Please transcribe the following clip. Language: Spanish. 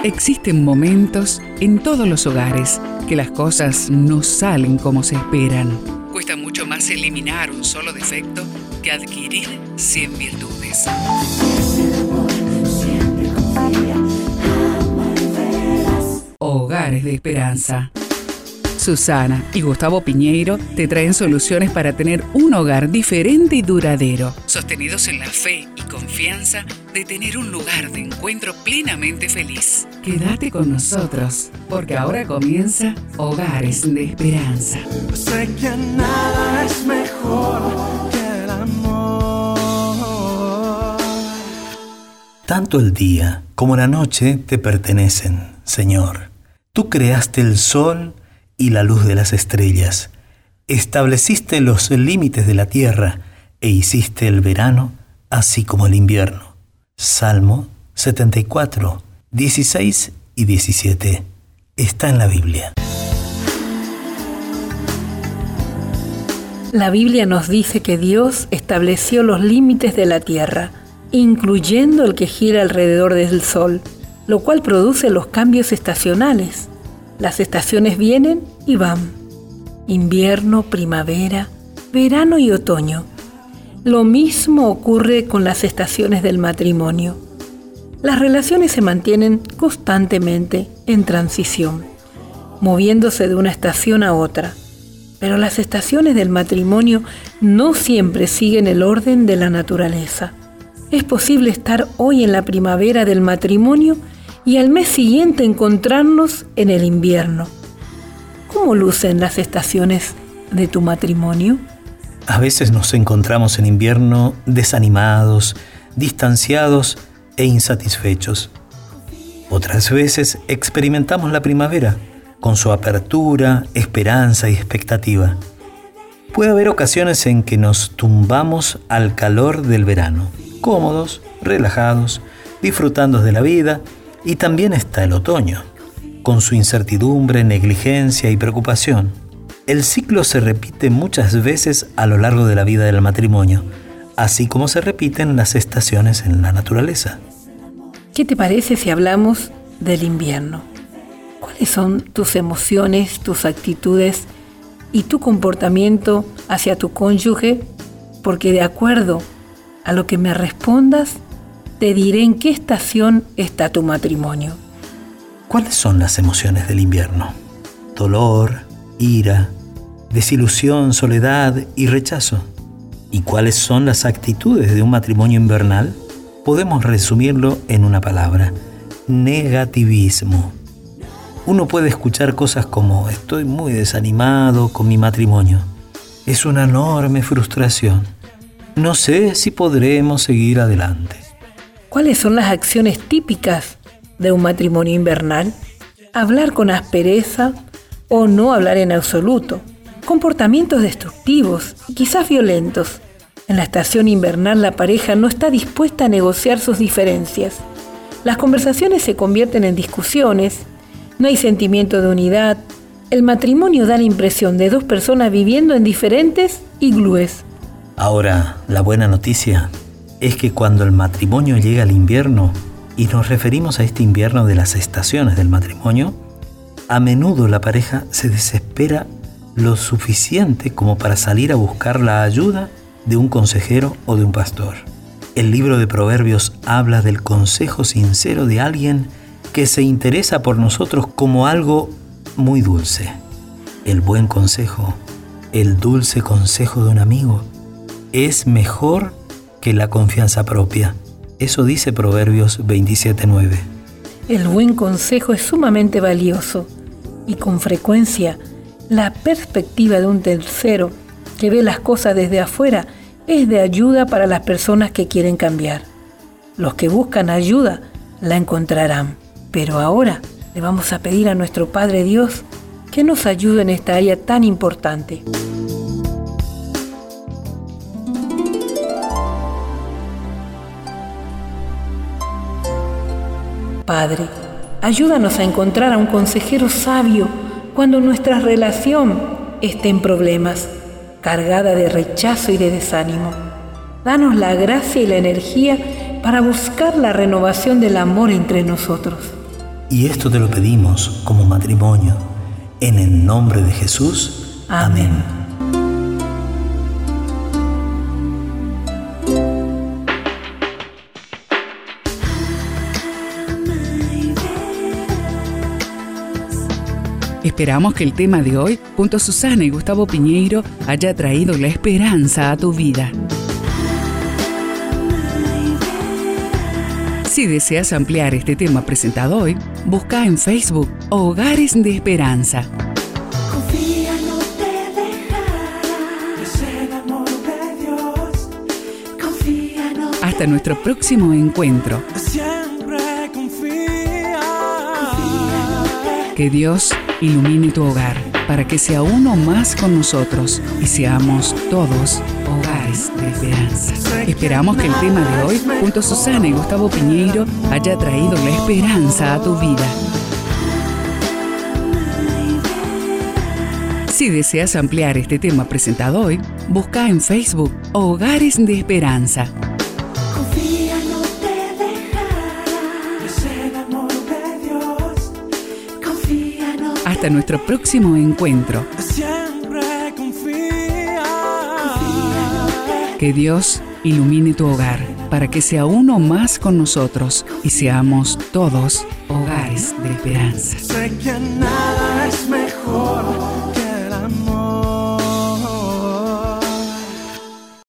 Existen momentos en todos los hogares que las cosas no salen como se esperan. Cuesta mucho más eliminar un solo defecto que adquirir 100 virtudes. Hogares de Esperanza. Susana y Gustavo Piñeiro te traen soluciones para tener un hogar diferente y duradero, sostenidos en la fe y confianza de tener un lugar de encuentro plenamente feliz. Quédate con nosotros, porque ahora comienza Hogares de Esperanza. Sé que nada es mejor que el amor. Tanto el día como la noche te pertenecen, Señor. Tú creaste el sol y la luz de las estrellas. Estableciste los límites de la tierra e hiciste el verano así como el invierno. Salmo 74, 16 y 17. Está en la Biblia. La Biblia nos dice que Dios estableció los límites de la tierra, incluyendo el que gira alrededor del sol, lo cual produce los cambios estacionales. Las estaciones vienen y van. Invierno, primavera, verano y otoño. Lo mismo ocurre con las estaciones del matrimonio. Las relaciones se mantienen constantemente en transición, moviéndose de una estación a otra. Pero las estaciones del matrimonio no siempre siguen el orden de la naturaleza. Es posible estar hoy en la primavera del matrimonio y al mes siguiente encontrarnos en el invierno. ¿Cómo lucen las estaciones de tu matrimonio? A veces nos encontramos en invierno desanimados, distanciados e insatisfechos. Otras veces experimentamos la primavera, con su apertura, esperanza y expectativa. Puede haber ocasiones en que nos tumbamos al calor del verano, cómodos, relajados, disfrutando de la vida. Y también está el otoño, con su incertidumbre, negligencia y preocupación. El ciclo se repite muchas veces a lo largo de la vida del matrimonio, así como se repiten las estaciones en la naturaleza. ¿Qué te parece si hablamos del invierno? ¿Cuáles son tus emociones, tus actitudes y tu comportamiento hacia tu cónyuge? Porque de acuerdo a lo que me respondas, te diré en qué estación está tu matrimonio. ¿Cuáles son las emociones del invierno? Dolor, ira, desilusión, soledad y rechazo. ¿Y cuáles son las actitudes de un matrimonio invernal? Podemos resumirlo en una palabra: negativismo. Uno puede escuchar cosas como: estoy muy desanimado con mi matrimonio. Es una enorme frustración. No sé si podremos seguir adelante. ¿Cuáles son las acciones típicas de un matrimonio invernal? Hablar con aspereza o no hablar en absoluto. Comportamientos destructivos y quizás violentos. En la estación invernal la pareja no está dispuesta a negociar sus diferencias. Las conversaciones se convierten en discusiones, no hay sentimiento de unidad. El matrimonio da la impresión de dos personas viviendo en diferentes iglúes. Ahora, la buena noticia es que cuando el matrimonio llega al invierno, y nos referimos a este invierno de las estaciones del matrimonio, a menudo la pareja se desespera lo suficiente como para salir a buscar la ayuda de un consejero o de un pastor. El libro de Proverbios habla del consejo sincero de alguien que se interesa por nosotros como algo muy dulce. El buen consejo, el dulce consejo de un amigo, es mejor que la confianza propia. Eso dice Proverbios 27:9. El buen consejo es sumamente valioso y con frecuencia la perspectiva de un tercero que ve las cosas desde afuera es de ayuda para las personas que quieren cambiar. Los que buscan ayuda la encontrarán. Pero ahora le vamos a pedir a nuestro Padre Dios que nos ayude en esta área tan importante. Padre, ayúdanos a encontrar a un consejero sabio cuando nuestra relación esté en problemas, cargada de rechazo y de desánimo. Danos la gracia y la energía para buscar la renovación del amor entre nosotros. Y esto te lo pedimos como matrimonio, en el nombre de Jesús. Amén. Esperamos que el tema de hoy, junto a Susana y Gustavo Piñeiro, haya traído la esperanza a tu vida. Si deseas ampliar este tema presentado hoy, busca en Facebook Hogares de Esperanza. Confía, no te dejará. Es el amor de Dios. Confía, no te Hasta nuestro próximo encuentro. siempre confía. Que Dios ilumine tu hogar para que sea uno más con nosotros y seamos todos hogares de esperanza. Esperamos que el tema de hoy, junto a Susana y Gustavo Piñeiro, haya traído la esperanza a tu vida. Si deseas ampliar este tema presentado hoy, busca en Facebook Hogares de Esperanza. Confía, no te dejará. Es el amor de Dios. Confía, no te Hasta nuestro próximo encuentro. siempre confía. Que Dios ilumine tu hogar para que sea uno más con nosotros y seamos todos hogares de esperanza. Sé que nada es mejor